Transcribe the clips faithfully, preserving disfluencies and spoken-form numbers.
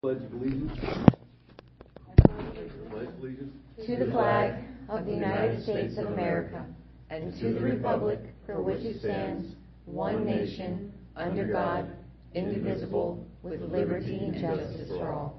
Pledge allegiance. Pledge allegiance to the flag of the United States of America and to the republic for which it stands, one nation, under God, indivisible, with liberty and justice for all.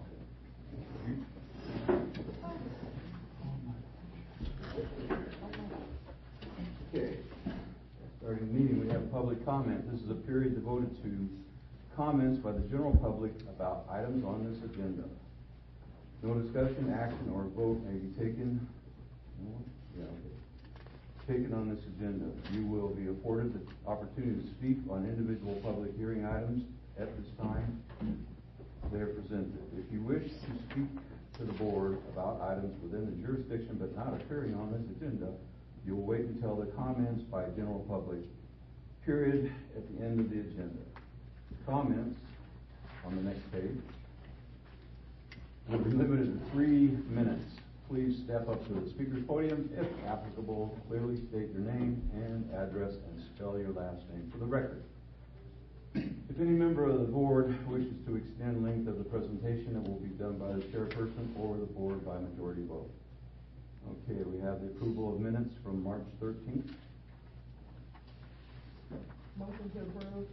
Okay. Starting the meeting, we have public comment. This is a period devoted to comments by the general public about items on this agenda. No discussion, action, or vote may be taken. No? Yeah, okay. Taken on this agenda. You will be afforded the opportunity to speak on individual public hearing items at this time they are presented. If you wish to speak to the board about items within the jurisdiction but not appearing on this agenda, you will wait until the comments by general public period at the end of the agenda. Comments on the next page will be limited to three minutes. Please step up to the speaker's podium. If applicable, clearly state your name and address and spell your last name for the record. If any member of the board wishes to extend length of the presentation, it will be done by the chairperson or the board by majority vote. Okay, we have the approval of minutes from March thirteenth. Motion to approve.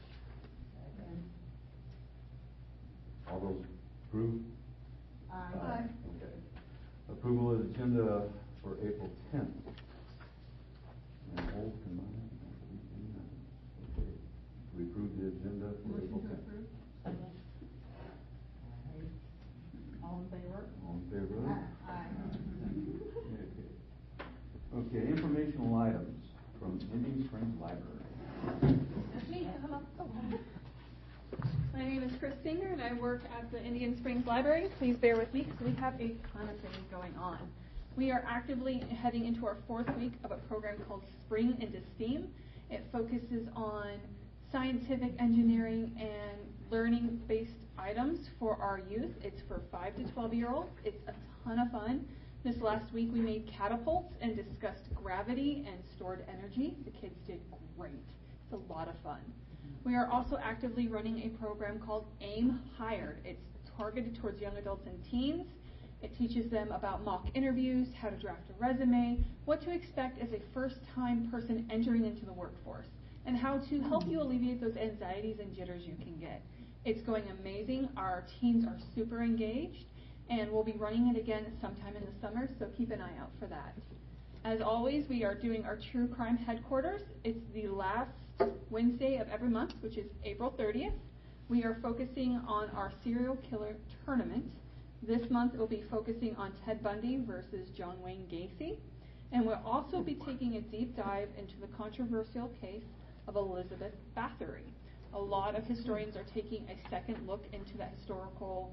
All those approved? Aye. Aye. Okay. Approval of the agenda for April tenth. And hold combined. Okay. We approve the agenda for Motion April to tenth. approve. Second. All in favor? All in favor? Aye. Aye. Okay. Okay, informational items from Indian Springs Library. My name is Chris Singer, and I work at the Indian Springs Library. Please bear with me because we have a ton of things going on. We are actively heading into our fourth week of a program called Spring into STEAM. It focuses on scientific, engineering, and learning-based items for our youth. It's for five to twelve-year-olds. It's a ton of fun. This last week we made catapults and discussed gravity and stored energy. The kids did great. It's a lot of fun. We are also actively running a program called AIM Hired. It's targeted towards young adults and teens. It teaches them about mock interviews, how to draft a resume, what to expect as a first-time person entering into the workforce, and how to help you alleviate those anxieties and jitters you can get. It's going amazing. Our teens are super engaged, and we'll be running it again sometime in the summer, so keep an eye out for that. As always, we are doing our True Crime Headquarters. It's the last Wednesday of every month, which is April thirtieth. We are focusing on our serial killer tournament. This month it will be focusing on Ted Bundy versus John Wayne Gacy. And we'll also be taking a deep dive into the controversial case of Elizabeth Bathory. A lot of historians are taking a second look into that historical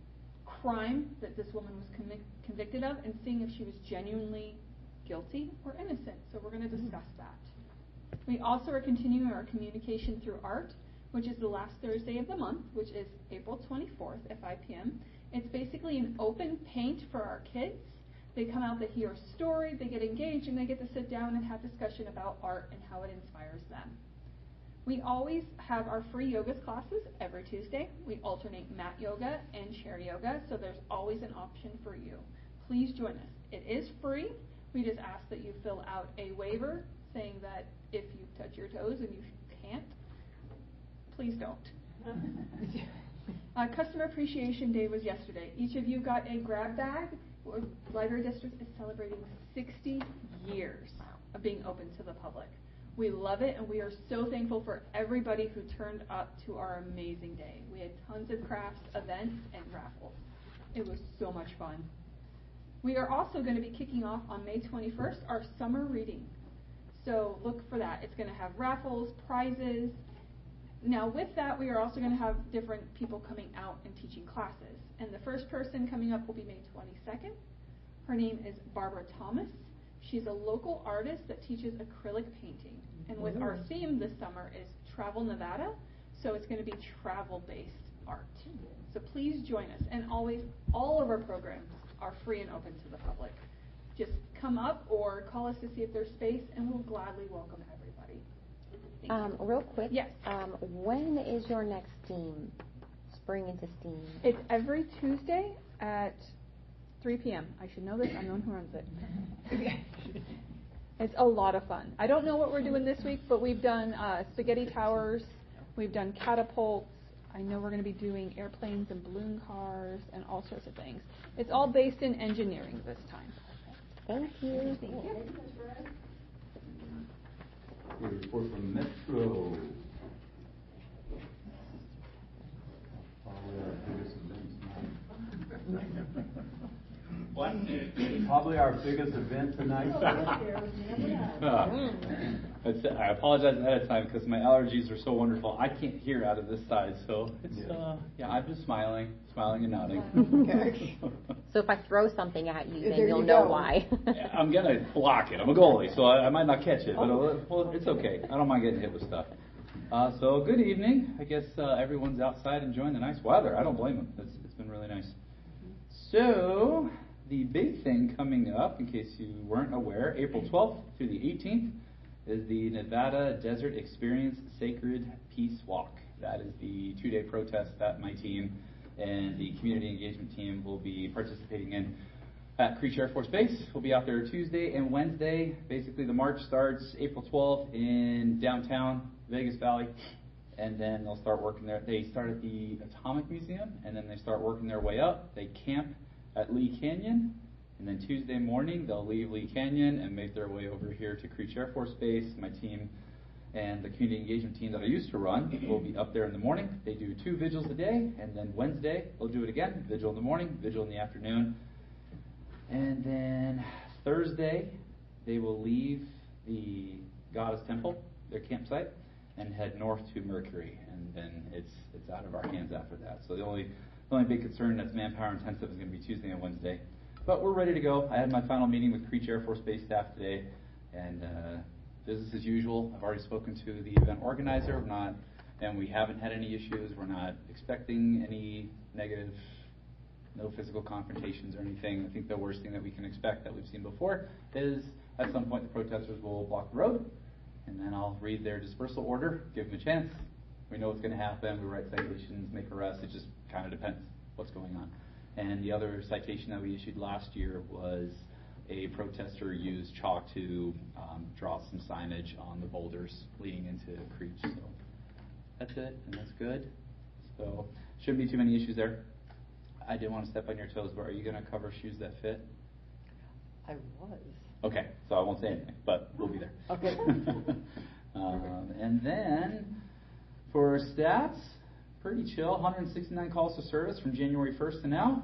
crime that this woman was commi- convicted of and seeing if she was genuinely guilty or innocent. So we're going to discuss that. We also are continuing our communication through art, which is the last Thursday of the month, which is April twenty-fourth at five p.m. It's basically an open paint for our kids. They come out, they hear a story, they get engaged, and they get to sit down and have discussion about art and how it inspires them. We always have our free yoga classes every Tuesday. We alternate mat yoga and chair yoga, so there's always an option for you. Please join us. It is free. We just ask that you fill out a waiver saying that if you touch your toes and you can't, please don't. uh, Customer Appreciation Day was yesterday. Each of you got a grab bag. Library District is celebrating sixty years of being open to the public. We love it, and we are so thankful for everybody who turned up to our amazing day. We had tons of crafts, events, and raffles. It was so much fun. We are also going to be kicking off on May twenty-first our summer reading. So look for that. It's going to have raffles, prizes. Now with that, we are also going to have different people coming out and teaching classes. And the first person coming up will be May twenty-second. Her name is Barbara Thomas. She's a local artist that teaches acrylic painting. And with our theme this summer is Travel Nevada, so it's going to be travel-based art. So please join us. And always, all of our programs are free and open to the public. Just come up or call us to see if there's space, and we'll gladly welcome everybody. Um, real quick, yes. Um, when is your next STEAM Spring into Steam? It's every Tuesday at three p.m. I should know this. I'm the one who runs it. It's a lot of fun. I don't know what we're doing this week, but we've done uh, spaghetti towers. We've done catapults. I know we're going to be doing airplanes and balloon cars and all sorts of things. It's all based in engineering this time. Thank you. A report from Metro. Probably our biggest event tonight. What? Probably our biggest event tonight. Uh, it's, I apologize ahead of time because my allergies are so wonderful. I can't hear out of this side, so it's Yeah. uh, yeah. I'm just smiling, smiling and nodding. Okay. So if I throw something at you, then There you'll you know go. why. I'm gonna block it. I'm a goalie, so I, I might not catch it, but it'll, well, it's okay. I don't mind getting hit with stuff. Uh, so good evening. I guess uh, everyone's outside enjoying the nice weather. I don't blame them. It's, it's been really nice. So the big thing coming up, in case you weren't aware, April twelfth through the eighteenth is the Nevada Desert Experience Sacred Peace Walk. That is the two-day protest that my team and the community engagement team will be participating in at Creech Air Force Base. We'll be out there Tuesday and Wednesday. Basically, the march starts April twelfth in downtown Vegas Valley, and then they'll start working there. They start at the Atomic Museum, and then they start working their way up. They camp at Lee Canyon, and then Tuesday morning they'll leave Lee Canyon and make their way over here to Creech Air Force Base. My team and the community engagement team that I used to run will be up there in the morning. They do two vigils a day, and then Wednesday they'll do it again, vigil in the morning, vigil in the afternoon. And then Thursday they will leave the Goddess Temple, their campsite, and head north to Mercury, and then it's it's out of our hands after that. So the only the only big concern that's manpower intensive is going to be Tuesday and Wednesday. But we're ready to go. I had my final meeting with Creech Air Force Base staff today, and uh, business as usual. I've already spoken to the event organizer. We're not, and we haven't had any issues. We're not expecting any negative, no physical confrontations or anything. I think the worst thing that we can expect that we've seen before is at some point the protesters will block the road, and then I'll read their dispersal order, give them a chance. We know what's going to happen. We write citations, make arrests. It just kind of depends what's going on. And the other citation that we issued last year was a protester used chalk to um, draw some signage on the boulders leading into Creech. So that's it, and that's good. So shouldn't be too many issues there. I didn't want to step on your toes, but are you going to cover shoes that fit? I was. Okay, so I won't say anything, but we'll be there. Okay. um, and then for stats, pretty chill. one hundred sixty-nine calls to service from January first to now.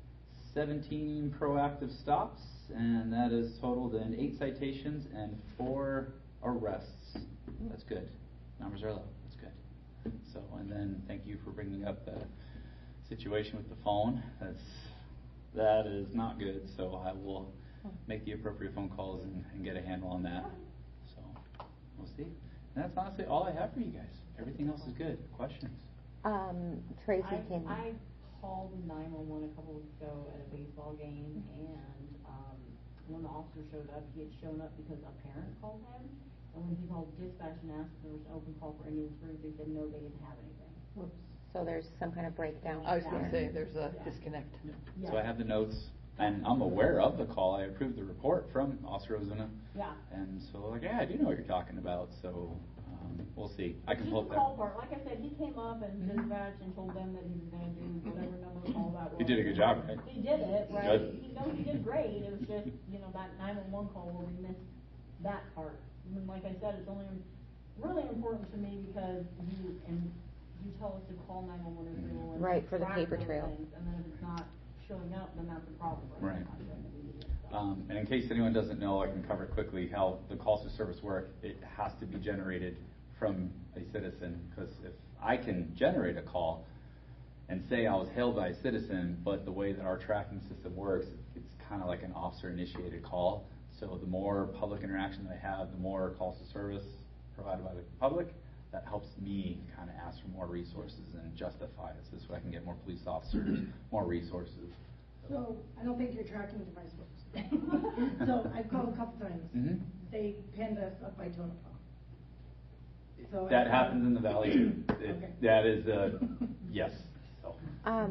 seventeen proactive stops, and that is totaled in eight citations and four arrests. That's good. Numbers are low. That's good. So, and then thank you for bringing up the situation with the phone. That's that is not good. So I will make the appropriate phone calls and, and get a handle on that. So we'll see. And that's honestly all I have for you guys. Everything else is good. Questions? Um, Tracy I, can. I called nine one one a couple weeks ago at a baseball game, and um, when the officer showed up, he had shown up because a parent called him, and when he called dispatch and asked if there was an open call for Indian Springs, they said no, they didn't have anything. Whoops. So there's some kind of breakdown. I was going to there. say, there's a Yeah. disconnect. Yeah. So I have the notes, and I'm aware of the call. I approved the report from Officer Ozuna. Yeah. And so, like, yeah, I do know what you're talking about. So um, we'll see. I can Just pull the up call that. part. Like I said, he came up and dispatched and told them that he was going to do whatever number call that was. He did a good job, right? He did it, right? Good. He, no, he did great. It was just, you know, that nine one one call where we missed that part. And like I said, it's only really important to me because you, and you tell us to call nine one one or three one one. Right, for the track paper those trail. things, and then if it's not showing up, then that's a problem. Right. Not showing up immediately, so. Um, and in case anyone doesn't know, I can cover quickly how the calls to service work. It has to be generated from a citizen, because if I can generate a call and say I was hailed by a citizen, but the way that our tracking system works, it's kind of like an officer-initiated call. So the more public interaction that I have, the more calls to service provided by the public. That helps me kind of ask for more resources and justify it. So this way I can get more police officers, more resources. So I don't think your tracking device works. So I've called a couple times. Mm-hmm. They pinned us up by Tonopah. So That I- happens in the valley too. It, Okay. That is, uh, yes. So, Um,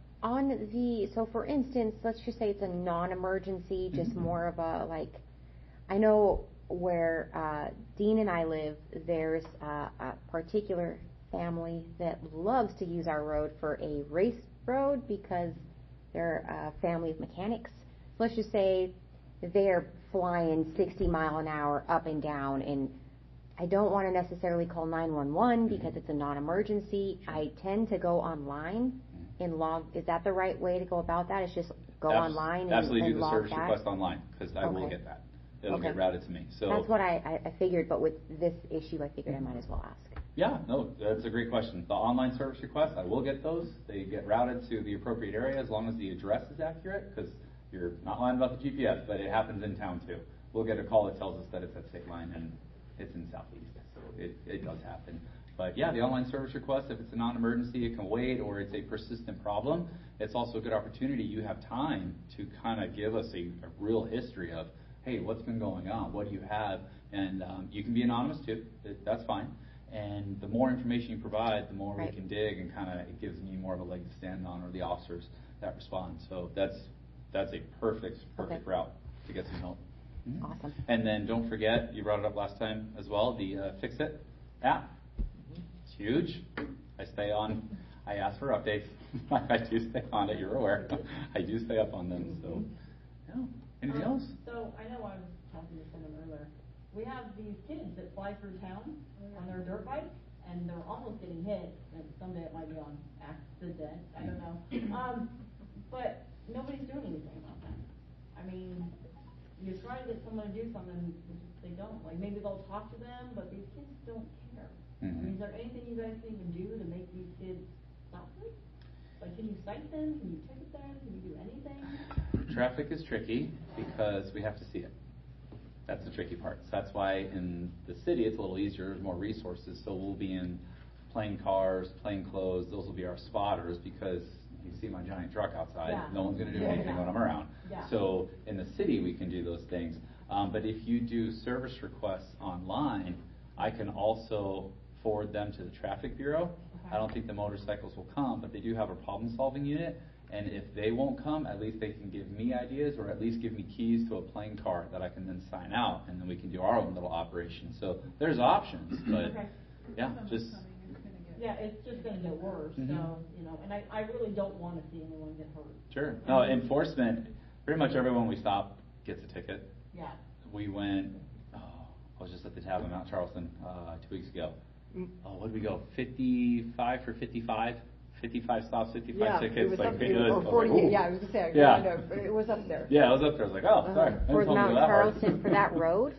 on the, so for instance, let's just say it's a non-emergency, just Mhm. more of a, like, I know where uh, Dean and I live, there's uh, a particular family that loves to use our road for a race road because they're a family of mechanics. So let's just say they're flying sixty mile an hour up and down, and I don't want to necessarily call nine one one because it's a non-emergency. I tend to go online and log. Is that the right way to go about that? It's just go Abs- online and, absolutely and do the log service that? request online, because I will Okay. get that. It'll Okay. get routed to me. So That's what I, I, I figured, but with this issue, I figured I might as well ask. Yeah, no, that's a great question. The online service requests, I will get those. They get routed to the appropriate area as long as the address is accurate, because you're not lying about the G P S, but it happens in town too. We'll get a call that tells us that it's at State Line and it's in Southeast, so it, it does happen. But yeah, the online service request, if it's a non-emergency, it can wait, or it's a persistent problem, it's also a good opportunity. You have time to kind of give us a, a real history of, hey, what's been going on? What do you have? And um, you can be anonymous too. That's fine. And the more information you provide, the more Right. we can dig, and kind of it gives me more of a leg to stand on, or the officers that respond. So that's that's a perfect perfect Okay. route to get some help. Mhm. Awesome. And then don't forget, you brought it up last time as well, the uh, Fix It app. It's huge. I stay on. I ask for updates. I do stay on it. You're aware. I do stay up on them. So, yeah. Anything Um, else? So I know I was talking to someone earlier. We have these kids that fly through town on their dirt bikes, and they're almost getting hit, and someday it might be on accident, I don't know. Um, but nobody's doing anything about that. I mean, you try to get someone to do something, they don't. Like, maybe they'll talk to them, but these kids don't care. I Mhm. mean, is there anything you guys can even do to make these kids stop it? Like, can you cite them? Can you ticket them? Can you do anything? Traffic is tricky because we have to see it. That's the tricky part. So that's why in the city it's a little easier, there's more resources. So we'll be in plain cars, plain clothes. Those will be our spotters, because you see my giant truck outside. Yeah. No one's going to do Yeah. anything when I'm around. Yeah. So in the city we can do those things. Um, but if you do service requests online, I can also forward them to the traffic bureau. I don't think the motorcycles will come, but they do have a problem-solving unit. And if they won't come, at least they can give me ideas, or at least give me keys to a plain car that I can then sign out, and then we can do our own little operation. So there's options, but Okay. yeah, just Yeah, it's just gonna get worse, Mhm. so, you know, and I, I really don't wanna see anyone get hurt. sure. No, enforcement, pretty much everyone we stop gets a ticket. Yeah. We went, oh, I was just at the tab in Mount Charleston uh, two weeks ago. Oh, what did we go? fifty-five for fifty-five? fifty-five stops, fifty-five Yeah, tickets. it was like, something, it was, I or was like, forty, ooh. yeah, I was gonna say, I Yeah. I know, it was up there. Yeah, I was up there. I was like, oh, sorry. I didn't For tell me Mount that hard. Charleston, for that road?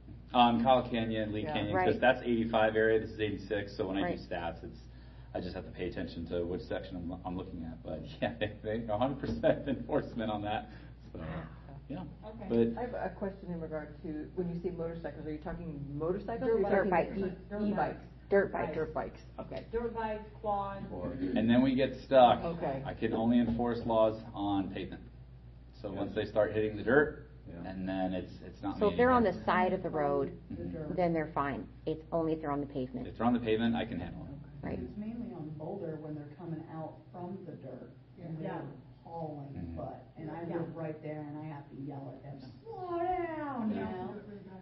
Um, Kyle Canyon, Lee Yeah. Canyon, Right. because that's eighty-five area, this is eighty-six, so when I Right. do stats, it's, I just have to pay attention to which section I'm, I'm looking at, but yeah, they, they, one hundred percent enforcement on that, so, yeah. Okay. I But, have a question in regard to, when you say motorcycles, are you talking motorcycles? Dirt or are you bikes. talking Dirt e- bikes. E-bikes? Dirt bikes. Dirt bikes, okay. Dirt bikes, quads. and then we get stuck. Okay. I can only enforce laws on pavement. So once they start hitting the dirt, Yeah. and then it's, it's not me So if they're on the anymore. side of the road, Mhm. then they're fine. It's only if they're on the If pavement, they're on the pavement, I can handle it. right? It's mainly on Boulder when they're coming out from the dirt and Yeah. they're hauling Mhm. butt. And I Yeah. live right there and I have to yell at them, slow down, you know?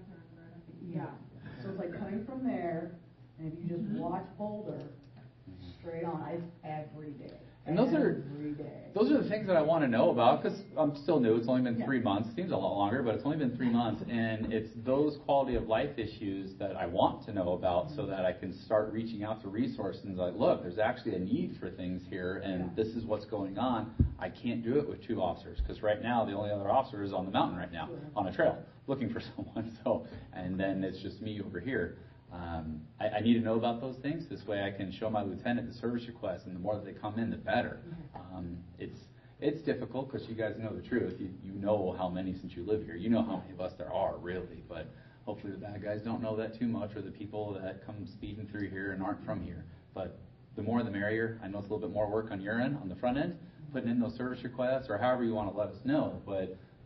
Yeah, so it's like coming from there, and if you just watch Boulder, straight on, it's every day. And those are- Every day. Those are the things that I want to know about, because I'm still new. It's only been Yeah. three months. Seems a lot longer, but it's only been three months. And it's those quality of life issues that I want to know about, so that I can start reaching out to resources and like, look, there's actually a need for things here, and Yeah. this is what's going on. I can't do it with two officers, because right now the only other officer is on the mountain right now, Sure. on a trail, looking for someone. So, and then it's just me over here. Um, I, I need to know about those things. This way I can show my lieutenant the service request, and the more that they come in, the better. Um, it's it's difficult, because you guys know the truth. You, you know how many since you live here. You know how many of us there are, really. But hopefully the bad guys don't know that too much, or the people that come speeding through here and aren't from here. But the more the merrier. I know it's a little bit more work on your end, on the front end, putting in those service requests, or however you want to let us know. But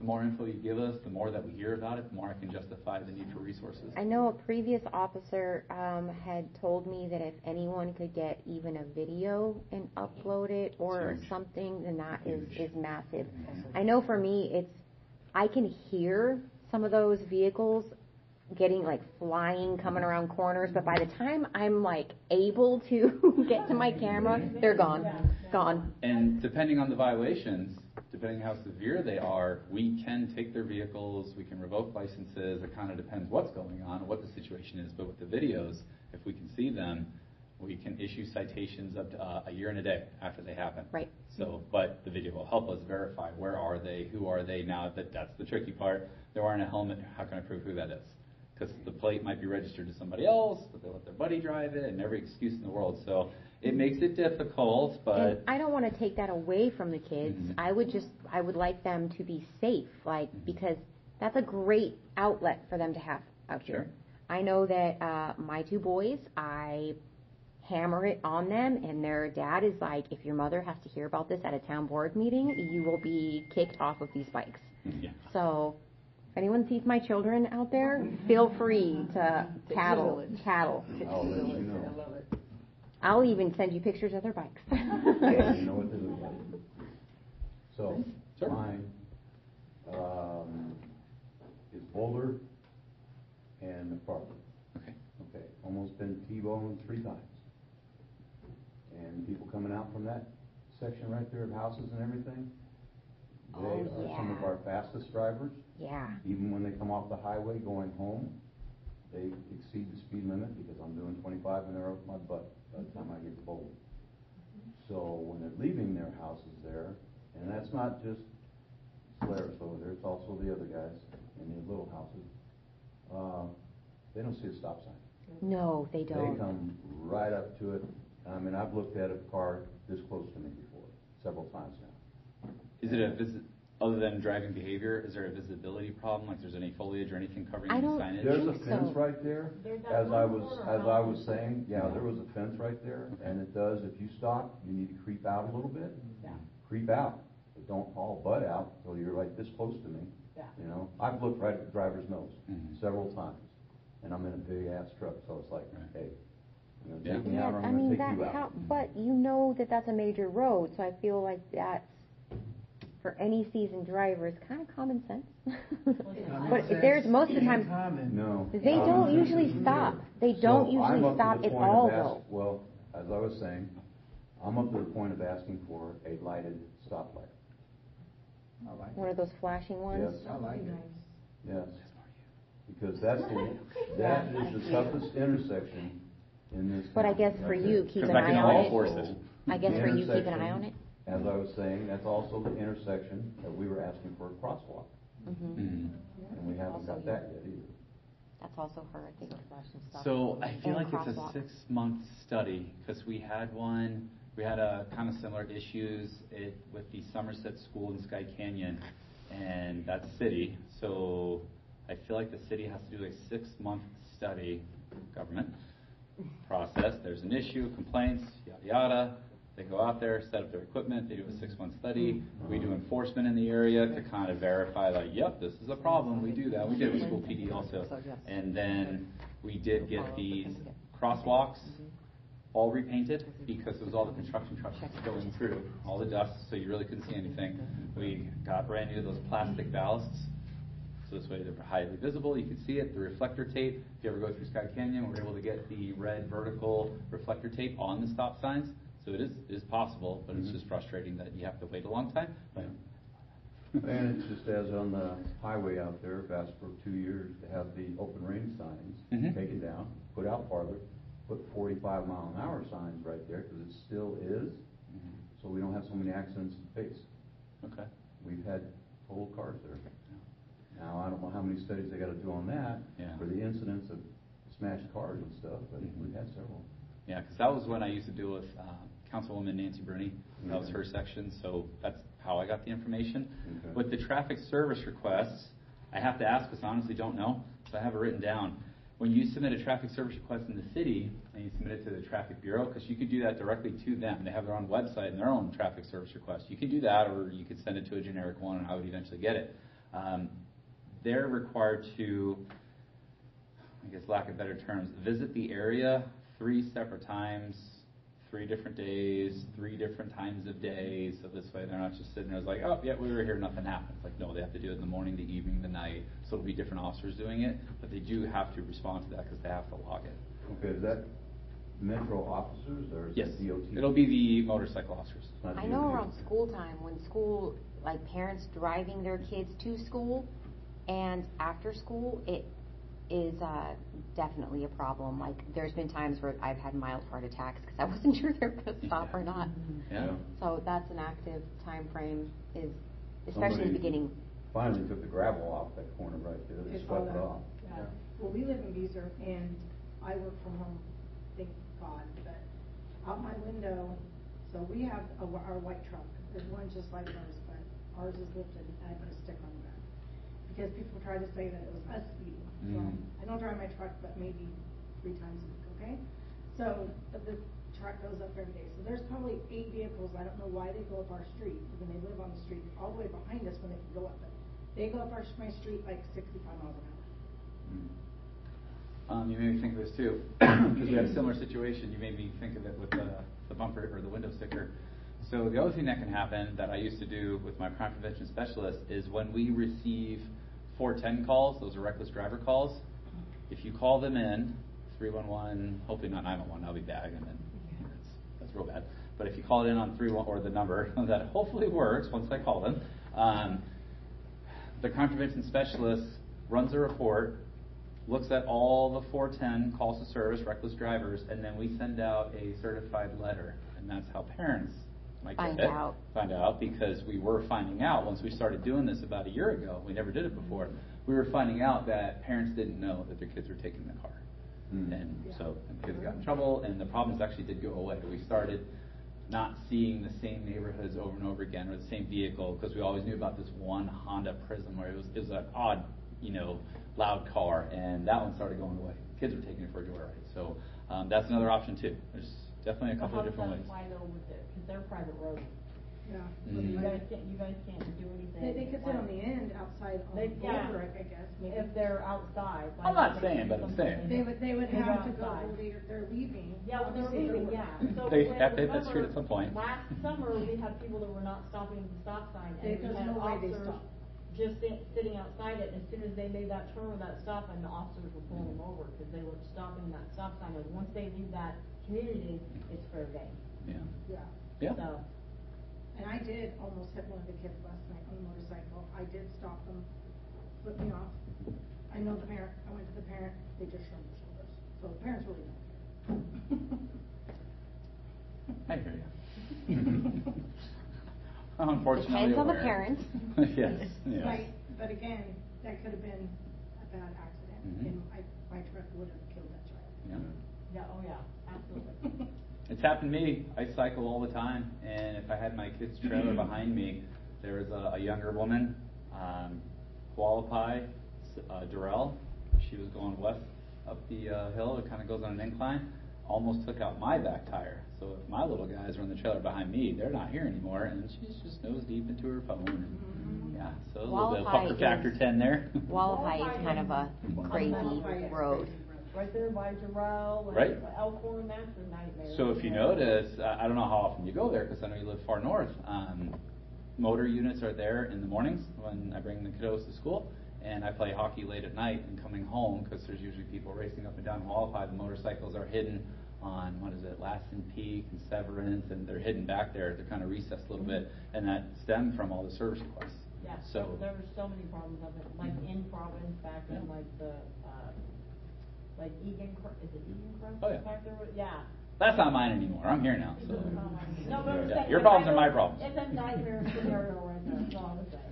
the more info you give us, the more that we hear about it, the more I can justify the need for resources. I know a previous officer um, had told me that if anyone could get even a video and upload it or Huge. something, then that is, Huge. is massive. I know for me, it's I can hear some of those vehicles getting like flying, coming around corners, but by the time I'm like able to get to my camera, they're gone, gone. And depending on the violations, depending how severe they are, we can take their vehicles, we can revoke licenses. It kind of depends what's going on, what the situation is. But with the videos, if we can see them, we can issue citations up to uh, a year and a day after they happen. Right. So, but the video will help us verify where are they, who are they. Now, that that's the tricky part. They're wearing a helmet. How can I prove who that is? Because the plate might be registered to somebody else, but they let their buddy drive it, and every excuse in the world. So it makes it difficult, but And I don't want to take that away from the kids. Mhm. I would just, I would like them to be safe, like, because that's a great outlet for them to have out here. Sure. I know that uh, my two boys, I hammer it on them, and their dad is like, if your mother has to hear about this at a town board meeting, you will be kicked off of these bikes. yeah. So, if anyone sees my children out there, feel free to tattle, tattle. I'll let you know. I'll even send you pictures of their bikes. You know what they look like. So, Sure. mine, um, is Boulder and McFarland. Okay. Okay, almost been T-boned three times. And people coming out from that section right there of houses and everything, they Oh, are some of yeah. our fastest drivers. Yeah. Even when they come off the highway going home, they exceed the speed limit because I'm doing twenty-five and they're up my butt by the time I get to Boulder. So when they're leaving their houses there, and that's not just Solaris over there, it's also the other guys in the little houses, uh, they don't see a stop sign. No, they They don't. come right up to it. I mean, I've looked at a car this close to me before, several times now. Is it a visit, other than driving behavior, is there a visibility problem? Like there's any foliage or anything covering I any don't- signage? There's a think fence so. right there, There's that as I one was, corner as I was house. saying, yeah, there was a fence right there, and it does, if you stop, you need to creep out a little bit. Yeah. Creep out, but don't haul butt out until you're like this close to me. Yeah. You know, I've looked right at the driver's nose Mhm. several times, and I'm in a big ass truck, so it's like, Right. hey, you're gonna Yeah. take me Yeah, out, or I I'm mean, gonna that, take you how, out. but you know that that's a major road, so I feel like that's, for any seasoned driver, it's kind of common sense. But there's, most of the time, No. they common don't sense usually is stop. needed. They So don't I'm usually up to stop the at point of all, ask- though. Well, as I was saying, I'm up to the point of asking for a lighted stoplight. One of those flashing ones. Yes. Yes. Because that's the, that is the toughest intersection in this. But I town, guess for right you, there. keep 'Cause an I can eye on all it. force it. I guess The for you, keep an intersection, eye on it. As I was saying, that's also the intersection that we were asking for a crosswalk, Mhm. Mhm. and we haven't got that yet either. That's also her, I think. So I feel And like it's a crosswalks. six-month study because we had one, we had a kind of similar issues it, with the Somerset School in Sky Canyon, and that's city. So I feel like the city has to do a six-month study, government process. There's an issue, complaints, yada yada. They go out there, set up their equipment, they do a six-month study. We do enforcement in the area to kind of verify, like, yep, this is a problem. We do that. We did it with school P D also. And then we did get these crosswalks all repainted because it was all the construction trucks going through, all the dust, so you really couldn't see anything. We got brand new those plastic ballasts, so this way they're highly visible. You can see it. The reflector tape. If you ever go through Sky Canyon, we're able to get the red vertical reflector tape on the stop signs. So it is it is possible, but it's Mhm. just frustrating that you have to wait a long time. But And it's just as on the highway out there, I've asked for two years to have the open range signs Mhm. taken down, put out farther, put forty-five mile an hour signs right there, because it still is, so we don't have so many accidents to face. okay. We've had totaled cars there. Now, I don't know how many studies they gotta do on that, Yeah. for the incidents of smashed cars and stuff, but Mhm. we've had several. Yeah, because that was when I used to deal with uh, Councilwoman Nancy Bruni. That was Yeah. her section, so that's how I got the information. Okay. With the traffic service requests, I have to ask because I honestly don't know, so I have it written down. When you submit a traffic service request in the city and you submit it to the traffic bureau, because you could do that directly to them. They have their own website and their own traffic service request. You can do that, or you could send it to a generic one, and I would eventually get it. Um, they're required to, I guess lack of better terms, visit the area three separate times, three different days, three different times of day. So this way they're not just sitting there like, oh, yeah, we were here, nothing happened. It's like, no, they have to do it in the morning, the evening, the night. So it'll be different officers doing it, but they do have to respond to that because they have to log it. Okay, is that Metro officers or is Yes, it D O T? it'll be the motorcycle officers. Not I D O T. know around school time, when school, like parents driving their kids to school and after school, it is uh, definitely a problem. Like, there's been times where I've had mild heart attacks because I wasn't sure they were going to stop Yeah. or not. Yeah. So that's an active time frame, is especially in the Somebody beginning. Finally took the gravel off that corner right there, they It's swept it all off. that. Yeah. Well, we live in Beezer, and I work from home, thank God, but out my window, so we have a, our white truck, there's one just like ours, but ours is lifted, and I put a sticker on the back. Because people try to say that it was us speeding, so, Mm. I don't drive my truck, but maybe three times a week, okay? So, but the truck goes up every day, so there's probably eight vehicles, I don't know why they go up our street, when they live on the street, all the way behind us when they can go up it. They go up our, my street like sixty-five miles an hour. Um, you made me think of this too, because we had a similar situation. You made me think of it with the, the bumper or the window sticker. So the other thing that can happen that I used to do with my crime prevention specialist is when we receive four ten calls, those are reckless driver calls, if you call them in, three one one, hopefully not nine one one, that'll be bad, and then that's, that's real bad. But if you call it in on three one one, or the number that hopefully works once I call them, um, the crime prevention specialist runs a report, looks at all the four ten calls to service, reckless drivers, and then we send out a certified letter. And that's how parents might Find get it. out. Find out, because we were finding out once we started doing this about a year ago. We never did it before. We were finding out that parents didn't know that their kids were taking the car. Mm. And so the kids got in trouble, and the problems actually did go away. We started not seeing the same neighborhoods over and over again, or the same vehicle, because we always knew about this one Honda Prism where it was it was an odd, you know, loud car, and that one started going away. Kids were taking it for a joyride. So um, that's another option too. There's definitely a couple of different ways. So how does that apply though with it, because they're private roads? Yeah. Mm. You guys can't, you guys can't do anything. They, they could sit on the like- end outside on They, the yeah, boulder, I guess, maybe. if they're outside. I'm like, not they saying, do but I'm something. saying. They would, they would They have go to go, outside. well, they're, they're leaving. Yeah, when they're Obviously, leaving, work. yeah. So They when- have to hit that remember, street at some point. Last summer, we had people that were not stopping at the stop sign, They- and we there's had no way they officers stop. just sit- sitting outside it, and as soon as they made that turn with that stop sign, the officers were pulling them over, because they were stopping that stop sign, and once they leave that community, it's fair game. Yeah. Yeah. Yeah. So, And I did almost hit one of the kids last night on a motorcycle. I did stop them, flip me off. I know the parent, I went to the parent, they just shrugged their shoulders. So the parents really don't care. I hear you. Unfortunately, Depends on the aware. parents. yes. Yes. Right, but again, that could have been a bad accident, Mhm. and I, my truck would have killed that child. Yeah. yeah, oh yeah, absolutely. It's happened to me. I cycle all the time, and if I had my kid's trailer behind me, there was a, a younger woman, um, Hualapai, uh, Durrell. She was going west up the uh, hill. It kind of goes on an incline. Almost took out my back tire. So if my little guys are in the trailer behind me, they're not here anymore, and she's just nose deep into her phone. And, yeah, so a little bit of Hualapai pucker factor is- ten there. Hualapai is kind of a crazy Hualapai is road. crazy. Right there by Jarrell, and Right. Elkhorn, that's a nightmare. So if you notice, uh, I don't know how often you go there because I know you live far north. Um, motor units are there in the mornings when I bring the kiddos to school, and I play hockey late at night and coming home because there's usually people racing up and down Hualapai. The motorcycles are hidden on, what is it, Laston Peak and Severance, and they're hidden back there. They're kind of recessed a little bit, and that stemmed from all the service requests. Yeah, So there were so many problems of it, like in Providence, back in like the, uh, like Egan, Cr- is it Egan Crest? Oh, yeah. Back there, with- yeah. that's not mine anymore. I'm here now. So. No, but I'm Yeah, saying, your like, problems I are my know problems. It's a nightmare scenario right there, that's all I'm saying.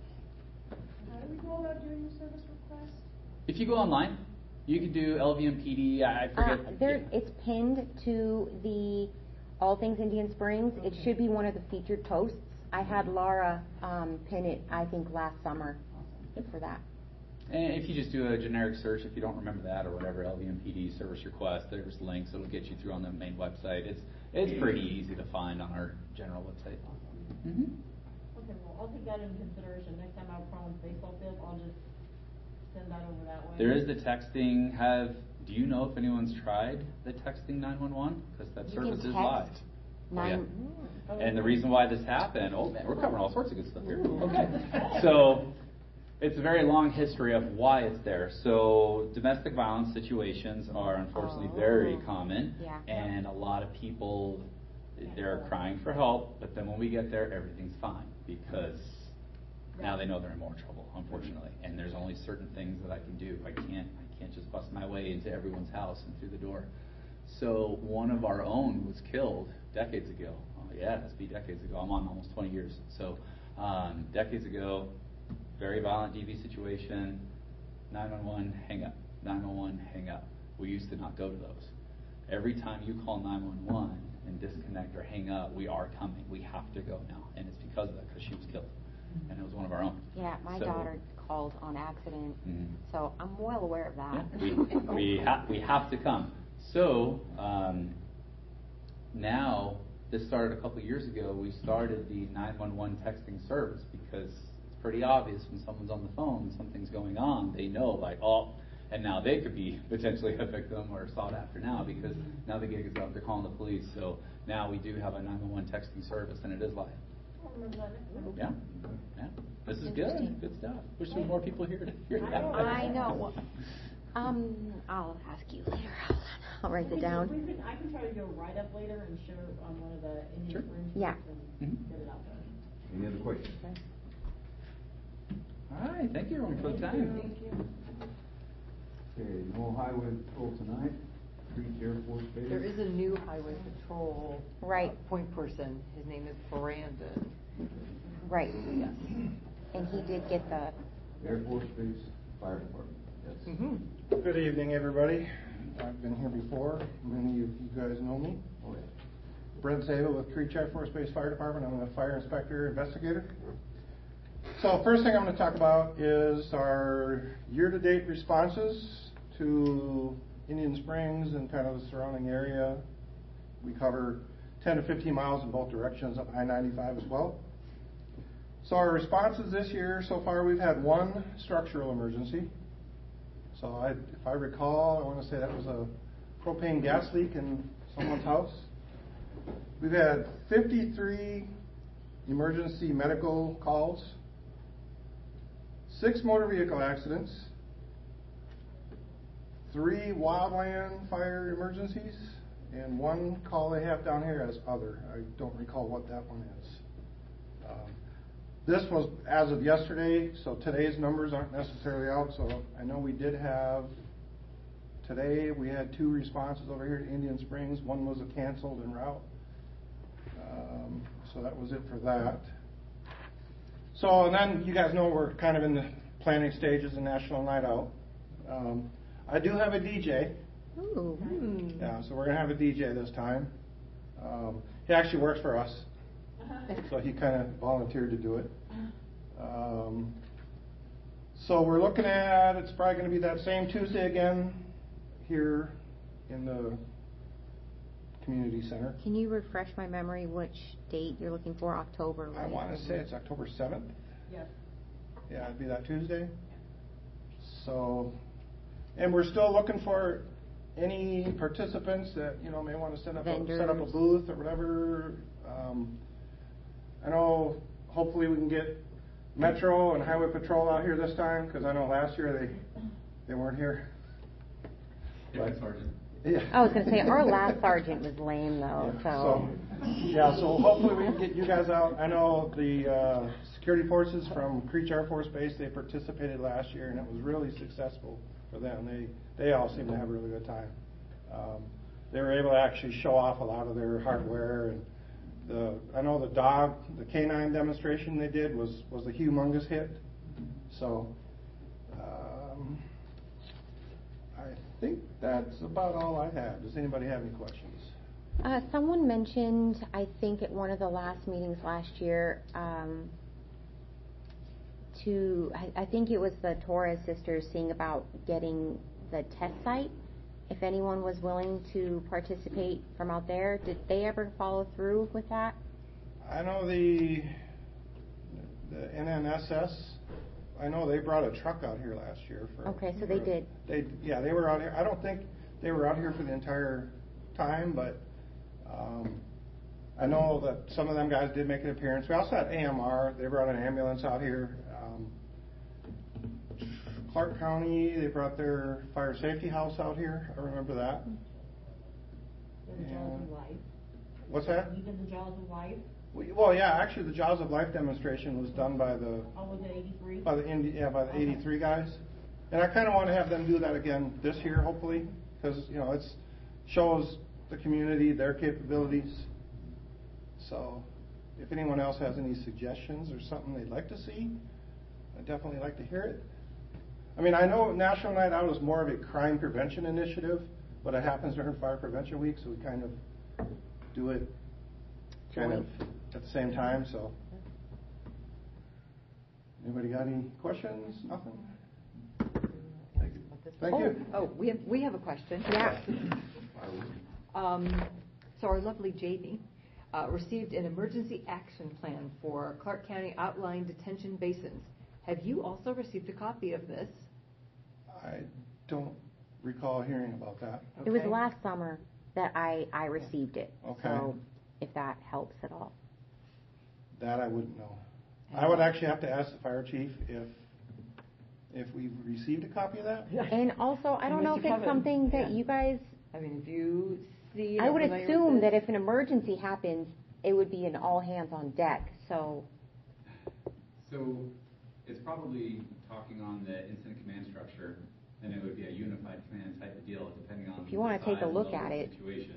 How do we go about doing the service request? If you go online, you can do L V M P D. I I Uh, forget. there, yeah. it's pinned to the All Things Indian Springs. It should be one of the featured posts. I had Laura um, pin it, I think, last summer for that. And if you just do a generic search, if you don't remember that or whatever, L V M P D service request, there's links. It'll get you through on the main website. It's it's pretty easy to find on our general website. Mm-hmm. Okay, well, I'll take that into consideration. Next time I have a problem with baseball field, I'll just send that over that way. There is the texting. Have do you know if anyone's tried the texting nine one one? Because that You service can is text live. Nine. Oh, yeah. And the reason why this happened, oh man, we're covering all sorts of good stuff here. Okay. So it's a very long history of why it's there. So domestic violence situations are unfortunately Oh. very common. Yeah. And a lot of people, they're crying for help, but then when we get there, everything's fine because now they know they're in more trouble, unfortunately. And there's only certain things that I can do. I can't, I can't just bust my way into everyone's house and through the door. So one of our own was killed decades ago. Oh, yeah, it must be decades ago. I'm on almost twenty years. So um, decades ago, very violent D V situation, nine one one, hang up. nine one one, hang up. We used to not go to those. Every time you call nine one one and disconnect or hang up, we are coming. We have to go now. And it's because of that, because she was killed. And it was one of our own. Yeah, my So- daughter called on accident, Mhm. so I'm well aware of that. Yeah, we we, ha- we have to come. So um, now, this started a couple of years ago, we started the nine one one texting service because it's pretty obvious when someone's on the phone and something's going on, they know like, oh, and now they could be potentially a victim or sought after now because now the gig is up, they're calling the police. So now we do have a nine one one texting service and it is live. Yeah, yeah. This is good, good stuff. Wish there were more people here to hear that. I know. Um, I'll ask you later. I'll write it down. We can, I can try to go right up later and share on one of the Indian Sure. Springs Yeah. and Mhm. get it out there. Any other questions? All right, thank you everyone for the time. Thank you. Okay, no highway patrol tonight. Creech Air Force Base. There is a new highway patrol. uh, Right. Point person. His name is Brandon. Right. Yes. And he did get the, Air Force Base Fire Department. Yes. Mm-hmm. Good evening, everybody. I've been here before. Many of you guys know me. Oh, yeah. Brent Sable with Creech Air Force Base Fire Department. I'm a fire inspector investigator. So first thing I'm going to talk about is our year-to-date responses to Indian Springs and kind of the surrounding area. We cover ten to fifteen miles in both directions of I ninety-five as well. So our responses this year, so far we've had one structural emergency. So I, if I recall, I want to say that was a propane gas leak in someone's house. We've had fifty-three emergency medical calls, six motor vehicle accidents, three wildland fire emergencies, and one call they have down here as other. I don't recall what that one is. Um, This was as of yesterday, so today's numbers aren't necessarily out. So I know we did have, today we had two responses over here to Indian Springs. One was a canceled en route. Um, so that was it for that. So, and then you guys know we're kind of in the planning stages of National Night Out. Um, I do have a D J. ooh. Yeah, so we're going to have a D J this time. Um, he actually works for us. So he kind of volunteered to do it. Um, so we're looking at, it's probably going to be that same Tuesday again here in the community center. Can you refresh my memory which date you're looking for? October, right? I want to say it's October seventh. Yes. Yeah, it'd be that Tuesday. So, and we're still looking for any participants that, you know, may want to set up, a, set up a Vendors. booth or whatever. Um, I know hopefully we can get Metro and Highway Patrol out here this time, because I know last year they they weren't here. But, Sergeant. Yeah. I was going to say, our last sergeant was lame though, Yeah, so. yeah, so hopefully we can get you guys out. I know the uh, security forces from Creech Air Force Base, they participated last year, and it was really successful for them. They they all seemed to have a really good time. Um, they were able to actually show off a lot of their hardware, and the I know the dog, the canine demonstration they did was was a humongous hit. So um, I think that's about all I have. Does anybody have any questions? Uh, someone mentioned, I think at one of the last meetings last year, um, to, I, I think it was the Torres sisters seeing about getting the test site. If anyone was willing to participate from out there, did they ever follow through with that? I know the the N N S S, I know they brought a truck out here last year for. Okay, so they for- did. They, yeah, they were out here. I don't think they were out here for the entire time, but, um, I know that some of them guys did make an appearance. We also had A M R, they brought an ambulance out here. Um, Clark County, they brought their fire safety house out here, I remember that. The Jaws of Life. What's that? You did the Jaws of Life? We- Well, yeah, actually, the Jaws of Life demonstration was done by the, Oh, was it eighty-three? by the, Indi- yeah, by the Okay. eighty-three guys. And I kinda wanna have them do that again this year, hopefully, cause, you know, it's, shows the community their capabilities. So, if anyone else has any suggestions or something they'd like to see, I'd definitely like to hear it. I mean, I know National Night Out is more of a crime prevention initiative, but it happens during Fire Prevention Week, so we kind of do it kind of at the same time, so. Anybody got any questions? Nothing? Thank you. Thank you. Oh, we have, we have a question. Yeah. Um, so our lovely Jamie, uh, received an emergency action plan for Clark County outlying detention basins. Have you also received a copy of this? I don't recall hearing about that. It was Okay. last summer that I, I received it. Okay. So if that helps at all. That I wouldn't know. I would actually have to ask the fire chief if, if we've received a copy of that. And also, I don't know if Mister it's Coven, something that yeah. you guys, I mean, if you see. I would familiar with assume this- that if an emergency happens, it would be an all hands on deck, so. So it's probably talking on the incident command structure, and it would be a unified command type of deal, depending on If you wanna the take a size and look level at of it. Situation.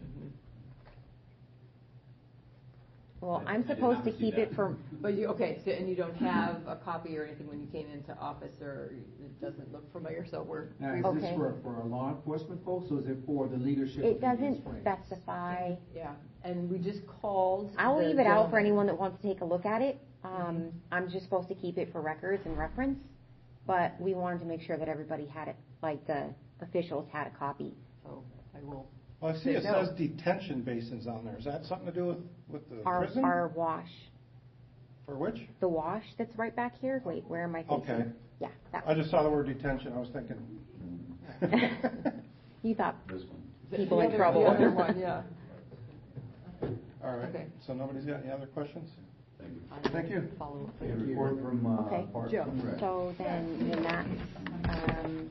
Well, I- I'm I did supposed not to receive keep it that. for, But you, okay, so, and you don't have a copy or anything when you came into office, or it doesn't look familiar, so we're. Now, is Okay. this for, for our law enforcement folks, or is it for the leadership it of Indian doesn't Springs? specify. Yeah, and we just called. I'll the leave it out for gentleman. anyone that wants to take a look at it. Um, I'm just supposed to keep it for records and reference, but we wanted to make sure that everybody had it, like the officials had a copy. So I will. Well, I see it Say no. says detention basins on there. Is that something to do with, with the Our, prison? our wash, For which? the wash that's right back here. Wait, where am I facing? Okay. Yeah, that I just saw the word detention. I was thinking. You thought This one. people The in other- trouble. The other one, yeah. All right. Okay. So nobody's got any other questions? Thank you. I will Thank you. Follow up. A report from, uh, Okay, Parks Joe. and Rec. So then, then that's, um,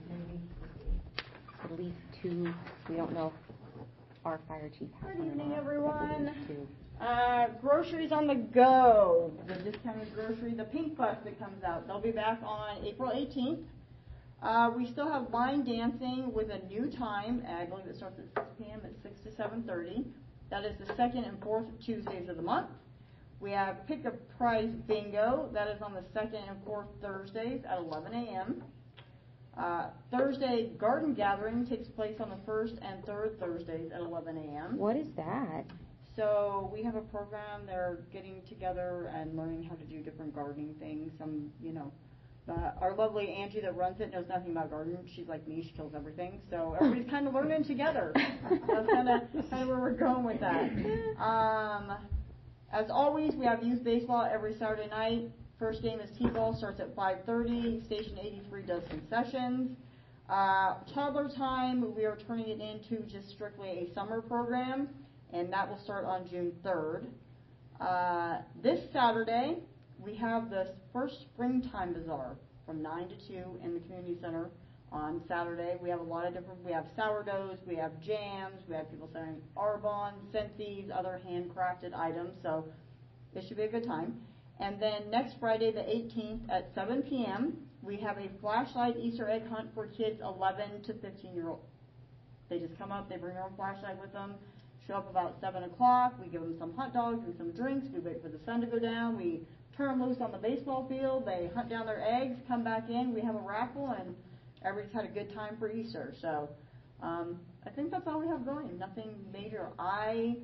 at least two, we don't know if our fire chief has Good one or evening, not. everyone. At least two. Uh, groceries on the go. The discounted grocery, the pink bus that comes out. They'll be back on April eighteenth. Uh, we still have line dancing with a new time. I believe it starts at six p.m. at six to seven thirty. That is the second and fourth Tuesdays of the month. We have pick a prize bingo. That is on the second and fourth Thursdays at eleven a.m. Uh, Thursday garden gathering takes place on the first and third Thursdays at eleven a.m. What is that? So we have a program, they're getting together and learning how to do different gardening things. Some, you know, uh, our lovely Angie that runs it knows nothing about gardening. She's like me, she kills everything. So everybody's kind of learning together. That's kind of kind of where we're going with that. Um, as always, we have youth baseball every Saturday night. First game is T-ball, starts at five thirty. Station eighty-three does concessions. Uh, toddler time, we are turning it into just strictly a summer program, and that will start on June third. Uh, this Saturday, we have the first springtime bazaar from nine to two in the community center on Saturday. We have a lot of different, we have sourdoughs, we have jams, we have people selling Arbonne, Scentsies, other handcrafted items, so it should be a good time. And then next Friday, the eighteenth at seven p.m., we have a flashlight Easter egg hunt for kids eleven to fifteen year olds. They just come up, they bring their own flashlight with them, show up about seven o'clock, we give them some hot dogs and some drinks, we wait for the sun to go down, we turn them loose on the baseball field, they hunt down their eggs, come back in, we have a raffle, and everybody's had a good time for Easter. So um, I think that's all we have going, nothing major. I,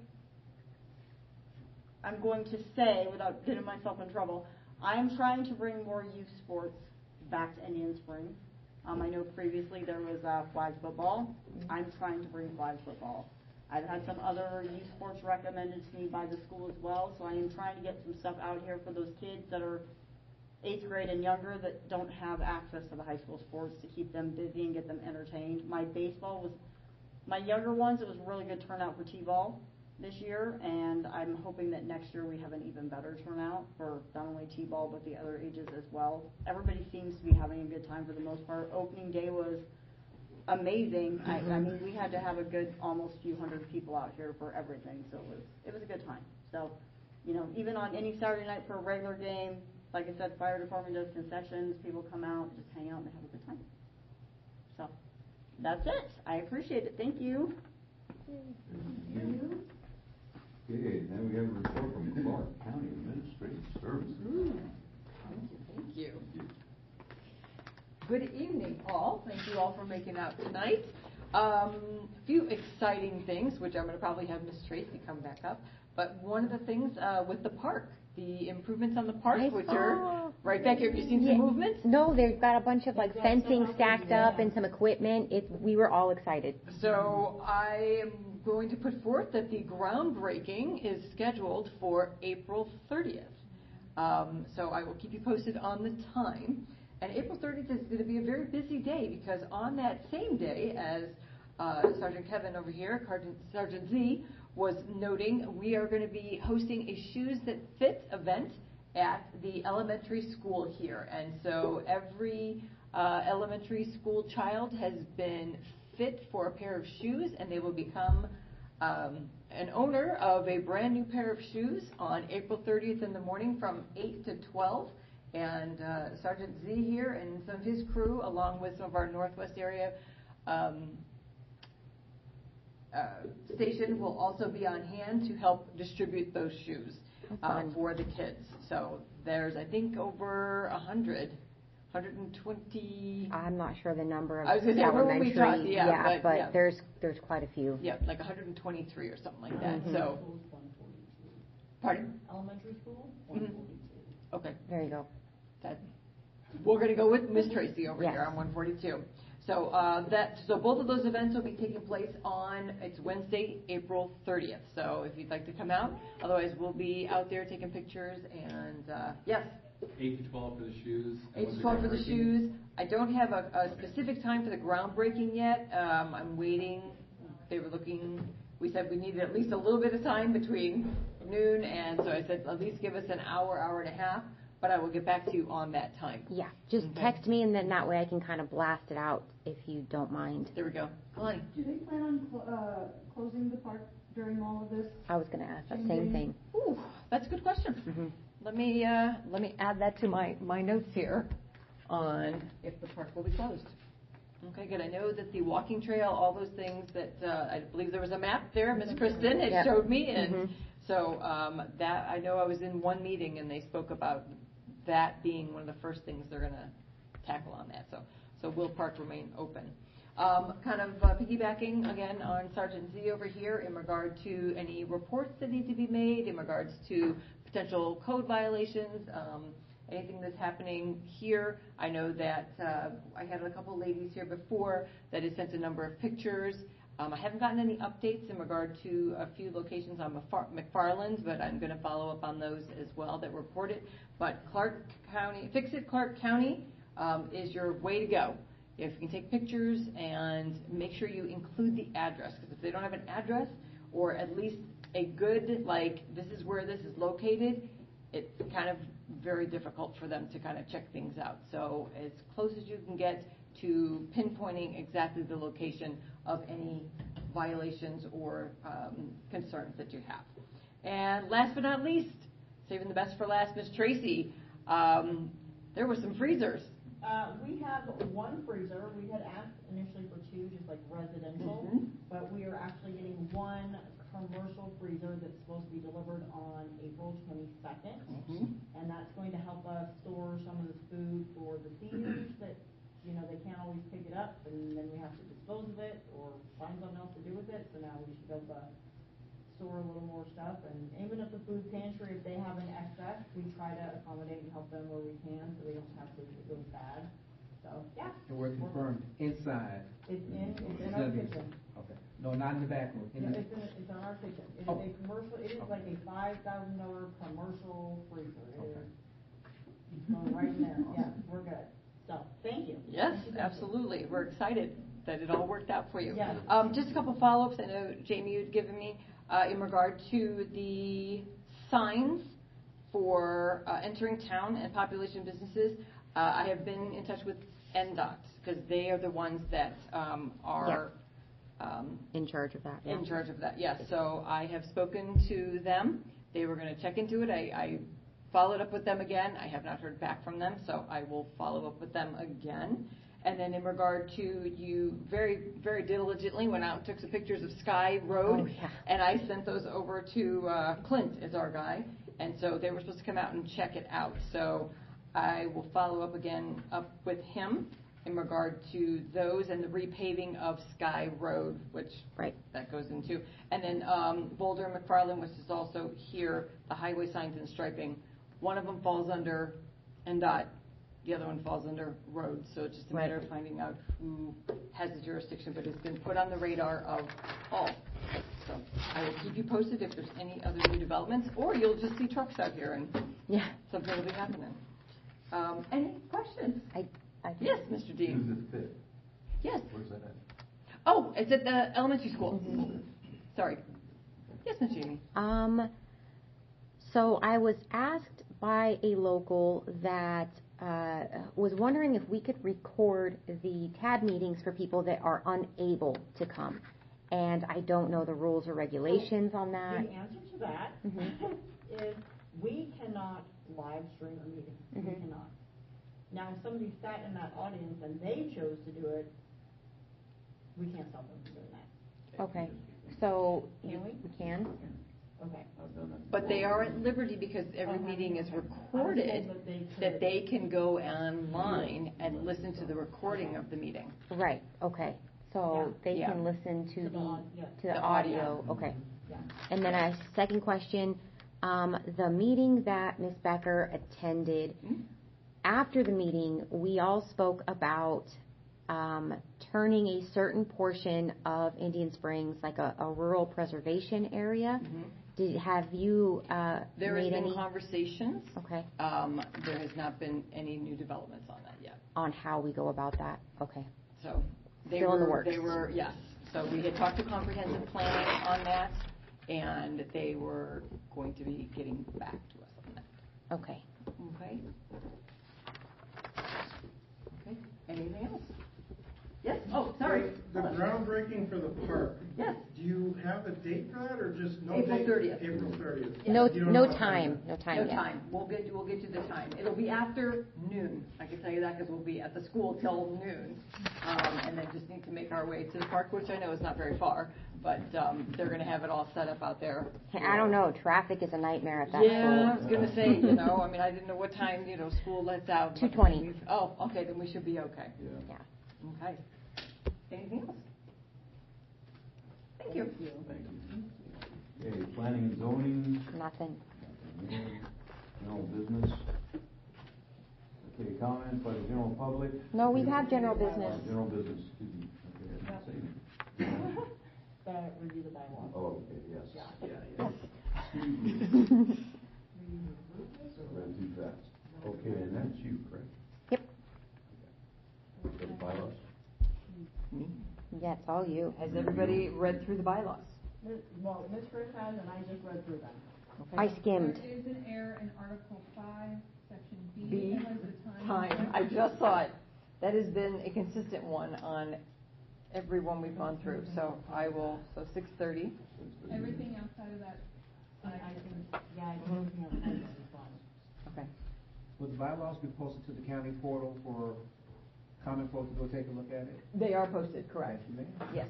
I'm going to say, without getting myself in trouble, I'm trying to bring more youth sports back to Indian Springs. Um, I know previously there was uh, flag football. I'm trying to bring flag football. I've had some other youth sports recommended to me by the school as well, so I am trying to get some stuff out here for those kids that are eighth grade and younger that don't have access to the high school sports to keep them busy and get them entertained. My baseball was, my younger ones, it was a really good turnout for T-ball this year, and I'm hoping that next year we have an even better turnout for not only T-ball but the other ages as well. Everybody seems to be having a good time for the most part. Opening day was amazing. I, I mean, we had to have a good almost few hundred people out here for everything, so it was it was a good time. So, you know, even on any Saturday night for a regular game, like I said, fire department does concessions, people come out, just hang out and they have a good time. So, that's it. I appreciate it. Thank you. Thank you. Okay, now we have a report from Clark County Administrative Services. Thank you. Good evening, all. Thank you all for making out tonight. Um, a few exciting things, which I'm going to probably have Miss Tracy come back up. But one of the things uh, with the park, the improvements on the park, I which saw. are right back here. Have you seen Yeah. some movement? No, they've got a bunch of like fencing stacked up and some equipment. It, we were all excited. So I am going to put forth that the groundbreaking is scheduled for April thirtieth. Um, so I will keep you posted on the time. And April thirtieth is going to be a very busy day because on that same day as uh, Sergeant Kevin over here, Sergeant, Sergeant Z, was noting, we are going to be hosting a Shoes That Fit event at the elementary school here. And so every uh, elementary school child has been fit for a pair of shoes, and they will become um, an owner of a brand new pair of shoes on April thirtieth in the morning from eight to twelve. And uh, Sergeant Z here and some of his crew, along with some of our Northwest area um, uh, station, will also be on hand to help distribute those shoes uh, for the kids. So there's, I think, over a hundred. one hundred twenty. I'm not sure the number of I was gonna say, elementary. we talked, yeah, yeah, but, but yeah. there's there's quite a few. Yeah, like one hundred twenty-three or something like that. Mhm. So, pardon? Elementary school, Mhm. one forty-two. Okay. There you go. That, we're going to go with Miss Tracy over Yes. here on one forty-two. So uh, that so both of those events will be taking place on, it's Wednesday, April thirtieth. So if you'd like to come out, otherwise we'll be out there taking pictures and uh, yes. Eight to twelve for the shoes. and Eight what's to the twelve for the groundbreaking? shoes. I don't have a, a specific time for the groundbreaking yet. Um, I'm waiting. They were looking. We said we needed at least a little bit of time between noon, and so I said at least give us an hour, hour and a half. But I will get back to you on that time. Yeah, just Okay. text me, and then that way I can kind of blast it out if you don't mind. There we go. Kalani. Do they plan on cl- uh, closing the park during all of this? I was going to ask that same thing. Ooh, that's a good question. Mm-hmm. Let me uh, let me add that to my, my notes here on if the park will be closed. Okay, good. I know that the walking trail, all those things that uh, I believe there was a map there, Miss Kristen had Yep. showed me, and Mhm. so um, that I know I was in one meeting and they spoke about that being one of the first things they're going to tackle on that. So so will park remain open? Um, kind of uh, piggybacking again on Sergeant Z over here in regard to any reports that need to be made in regards to potential code violations, um, anything that's happening here. I know that uh, I had a couple ladies here before that had sent a number of pictures. Um, I haven't gotten any updates in regard to a few locations on McFarland's, but I'm going to follow up on those as well that reported. But Clark County, Fix It Clark County um, is your way to go. If you can take pictures and make sure you include the address, because if they don't have an address or at least a good, like, this is where this is located, it's kind of very difficult for them to kind of check things out. So as close as you can get to pinpointing exactly the location of any violations or um, concerns that you have. And last but not least, saving the best for last, Miss Tracy, um, there were some freezers. Uh, we have one freezer. We had asked initially for two, just like residential, Mhm. but we are actually getting one commercial freezer that's supposed to be delivered on April twenty-second. Mhm. And that's going to help us store some of this food for the seniors that, you know, they can't always pick it up and then we have to dispose of it or find something else to do with it. So now we should be able to store a little more stuff. And even at the food pantry, if they have an excess, we try to accommodate and help them where we can so they don't have to, it goes bad. So, yeah. And we're confirmed inside. It's in, it's the in our facilities. kitchen. Okay. No, not in the back room. In Yeah, the- it's in, it's in our kitchen. It is Oh. a commercial, it is like a five thousand dollar commercial freezer. It Okay. is, you go right in there, yeah, we're good. So, thank you. Yes, Thank you, thank you. absolutely. We're excited that it all worked out for you. Yes. Um, just a couple follow-ups. I know, Jamie, you'd given me uh, in regard to the signs for uh, entering town and population businesses. Uh, I have been in touch with N D O T because they are the ones that um, are um, In charge of that. yeah. in charge of that. Yes. So I have spoken to them. They were going to check into it. I, I followed up with them again. I have not heard back from them, so I will follow up with them again. And then in regard to you very, very diligently went out and took some pictures of Sky Road, Oh, yeah. and I sent those over to uh, Clint as our guy, and so they were supposed to come out and check it out. So I will follow up again up with him in regard to those and the repaving of Sky Road, which Right. that goes into. And then um, Boulder and McFarland, which is also here, the highway signs and striping. One of them falls under N D O T. The other one falls under roads, so it's just a matter Right. of finding out who has the jurisdiction, but it's been put on the radar of all. So I will keep you posted if there's any other new developments, or you'll just see trucks out here and Yeah. something will be happening. Um, any questions? I, I Yes, Mister Dean. Who's it fit? Yes. Where's that at? Oh, it's at the elementary school. Mm-hmm. Sorry. Yes, Miss Jamie. Um, so I was asked by a local that uh, was wondering if we could record the T A D meetings for people that are unable to come. And I don't know the rules or regulations on that. The answer to that Mhm. is we cannot live stream a meeting. We Mhm. cannot. Now, if somebody sat in that audience and they chose to do it, we can't stop them from doing that. Okay, so Can you- we? we can? Okay. I've done that. But they are at liberty because every Uh-huh. meeting is I was told recorded, that they could- that they can go online and listen to the recording of the meeting. Right, okay. So Yeah. they Yeah. can listen to To the the, au- yeah. to the The audio. audio, okay. Yeah. And then a second question, um, the meeting that Miz Becker attended, Mhm. after the meeting, we all spoke about um, turning a certain portion of Indian Springs, like a, a rural preservation area. Mhm. Did, have you uh, There has made been any conversations. okay, Um, there has not been any new developments on that yet. on how we go about that? Okay. So they Still in the were, works. they were, yes. So we had talked to comprehensive planning on that, and they were going to be getting back to us on that. Okay. Okay. Okay. Anything else? Yes. Oh, sorry. The groundbreaking for the park. Yes. Do you have a date for that, or just no April date? thirtieth. April thirtieth. No, You don't no know time, no time No yet. time. We'll get, we'll get you the time. It'll be after noon. I can tell you that because we'll be at the school till noon. Um, and then just need to make our way to the park, which I know is not very far, but, um, they're gonna have it all set up out there. I don't know, traffic is a nightmare at that Yeah, I was school. gonna say, you know, I mean, I didn't know what time, you know, school lets out. but two twenty. we've- Oh, okay, then we should be okay. Yeah. Okay. Anything else? Thank you. Thank you. Okay, planning and zoning, Nothing. general business. Okay, comments by the general public? No, we have general business. General business, excuse me. Okay, I didn't say. The review the bylaws. Oh, okay, yes. Yeah. Yeah, yeah. Excuse me. I read too fast. Okay, and that's you, correct? Yep. Okay, bylaws? Yeah, it's all you. Has everybody read through the bylaws? Miz- Well, Miz Chris has, and I just read through them. I skimmed. There is an error in Article five, Section B. B, It has the time. time. I just saw it. That has been a consistent one on every one we've gone through, so I will, so six thirty. Everything outside of that. I, I think, yeah, I think everything else has to be fine. Okay. Will the bylaws be posted to the county portal for common folk to go take a look at it? They are posted, correct? Thank you, ma'am. Yes.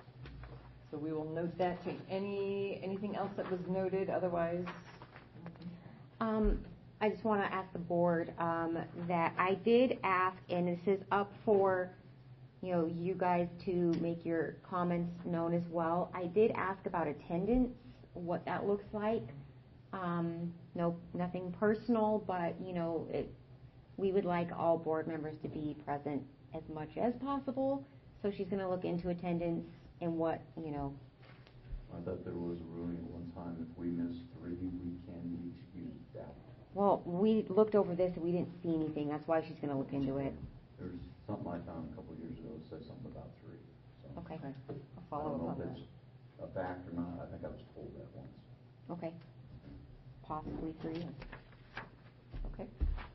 So we will note that. too. Any, anything else that was noted, otherwise? Um, I just want to ask the board, um, that I did ask, and this is up for, you know, you guys to make your comments known as well. I did ask about attendance, what that looks like. Um, no, nothing personal, but, you know, it, we would like all board members to be present as much as possible. So she's going to look into attendance and what, you know, I thought there was a ruling at one time, if we miss three, we can be excused out. Well, we looked over this and we didn't see anything. That's why she's gonna look into it. There's something I found a couple of years ago that said something about three, so. Okay. I'll I follow don't know up on if that. it's a fact or not, I think I was told that once. Okay. Possibly three. Okay.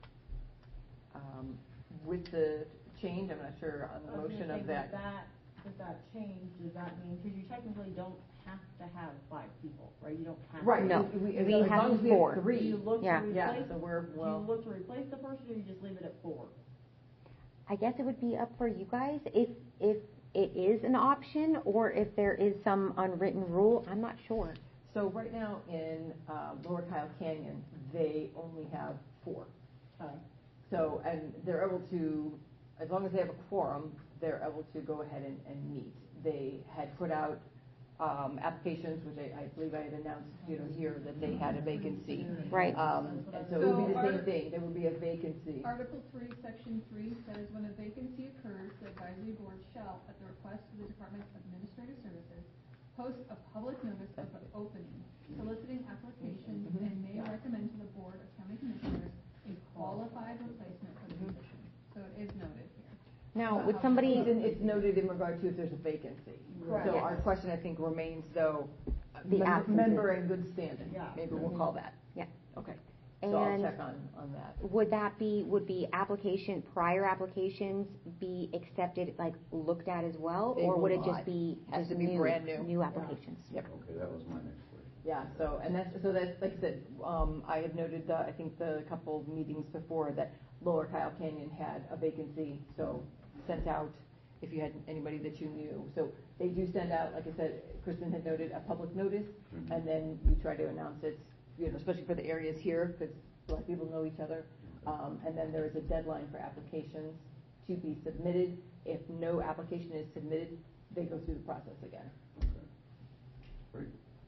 Um, With the change, I'm not sure on the I was gonna motion say, of with that. that, with that change, does that mean, because you technically don't have to have five people, right? You don't have. Right, to. No. we- we- We as have long as we four. have three. Do you look to Yeah. replace? Yeah, so we're, Do you well, look to replace the person, or you just leave it at four? I guess it would be up for you guys if, if it is an option or if there is some unwritten rule. I'm not sure. so right now in uh, Lower Kyle Canyon, they only have four. Okay. So, and they're able to, as long as they have a quorum, they're able to go ahead and, and meet. They had put out um, applications, which I, I believe I had announced, you know, here, that they had a vacancy. Right. Um, and so it would be the So same our- thing, there would be a vacancy. Article three, section three says when a vacancy occurs, the advisory board shall, at the request of the Department of Administrative Services, post a public notice of the opening, soliciting applications, Mhm. and may recommend to the Board of County Commissioners a qualified replacement for the position. So it is noted here. Now, would It's somebody, in- It's noted in regard to if there's a vacancy. Correct. So Yes. our question, I think, remains though, The mem- absences. member in good standing. Yeah. Maybe we'll call that. yeah. Okay. So I'll And check on, on that. would that be, would the application, prior applications be accepted, like, looked at as well? They Or would will it just not. be Has just to be new, brand new. new applications? Yep. Okay, that was my next question. Yeah, so, and that's, so that's, like I said, um, I had noted, uh, I think the couple of meetings before that Lower Kyle Canyon had a vacancy, so sent out if you had anybody that you knew. So they do send out, like I said, Kristen had noted, a public notice, Mhm. and then we try to announce it, you know, especially for the areas here, because a lot of people know each other. Um, and then there is a deadline for applications to be submitted. If no application is submitted, they go through the process again. Okay. Great.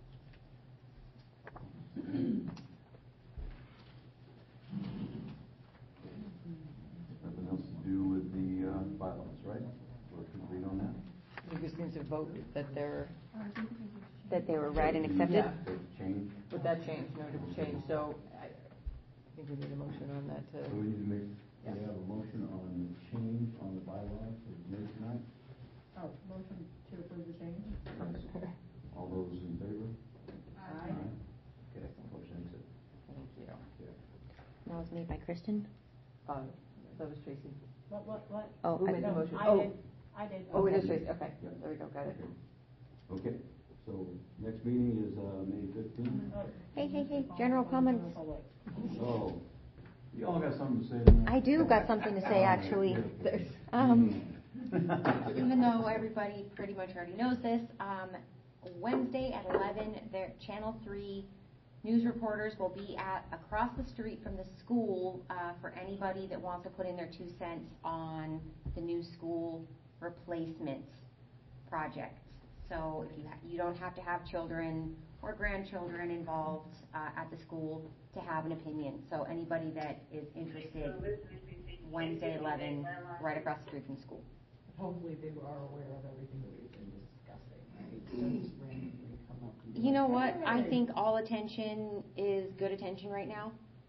Nothing else to do with the uh, bylaws, right? We're complete on that? We just need to vote that they're, Uh, I think it was- That they were read and accepted? Yeah. They change? with that change, noted change, so I I think we need a motion on that So we to, need to make, we have a motion on the change on the bylaws that was made tonight. Oh, motion to approve the change? All those in favor? Aye. Okay, motion accepted. thank you. Okay. That was made by Kristen? Uh, That was Tracy. What, what, what? Oh, Who I- made the No, motion? I Oh. did, I did. Oh, it is Okay. Tracy, okay, there we go, got it. Okay, so next meeting is, uh, May fifteenth. Hey, hey, hey, general comments. Oh, you all got something to say tonight? I do got something to say, actually. Okay. Um, even though everybody pretty much already knows this, um, Wednesday at eleven, their Channel three news reporters will be at, across the street from the school, uh, for anybody that wants to put in their two cents on the new school replacement project. So if you, ha- you don't have to have children or grandchildren involved, uh, at the school to have an opinion. So anybody that is interested, Wednesday eleven, right across the street from school. Hopefully they are aware of everything that we've been discussing, right? Don't just randomly come up and be You know like, what? I "Hey." think all attention is good attention right now.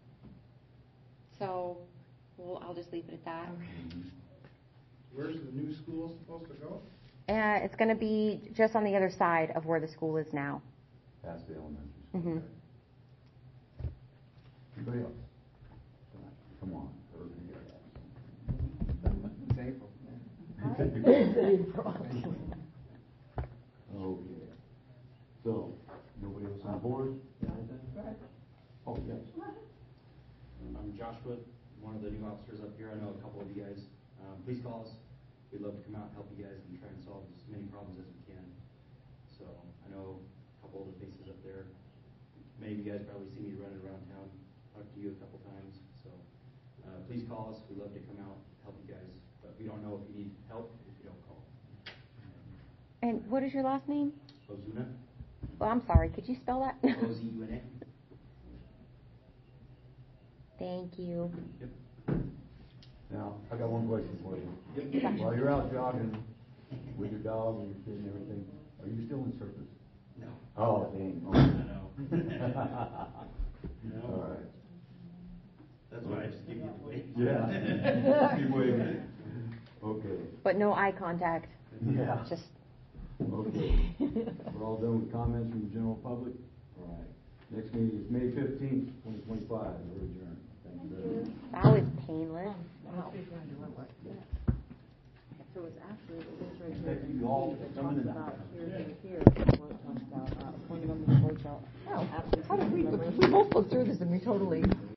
So, well, I'll just leave it at that. Where's the new school supposed to go? Uh, it's gonna be just on the other side of where the school is now. Past the elementary school. Mhm. Okay. Anybody else? Come on. everybody else. It's April. Okay. So, nobody else on the board? Oh, yes. I'm Joshua, one of the new officers up here. I know a couple of you guys. Um, please call us. We'd love to come out and help you guys and try and solve as many problems as we can. So I know a couple of the faces up there. Many of you guys probably see me running around town, talk to you a couple times. So uh, please call us. We'd love to come out, help you guys. But we don't know if you need help if you don't call. And what is your last name? Ozuna, Well, I'm sorry. Could you spell that? O Z U N A. Thank you. Yep. Now, I got one question for you. Yep. While you're out jogging with your dog and your kid and everything, are you still in service? No. Oh, dang. Oh. I know. No. All right. That's why I just give you the wave. Yeah. Keep waving. Okay. But no eye contact. Yeah. Just. Okay. We're all done with comments from the general public? All right. Next meeting is May fifteenth, twenty twenty-five. We're adjourned. Thank you very much. That was painless. Wow. So it's actually, it says right here, Thank you all it for talks coming in. about, here, here, here, where it talks about, uh, appointing members of the board shall Oh, absentee how did we, members. we both looked through this and we totally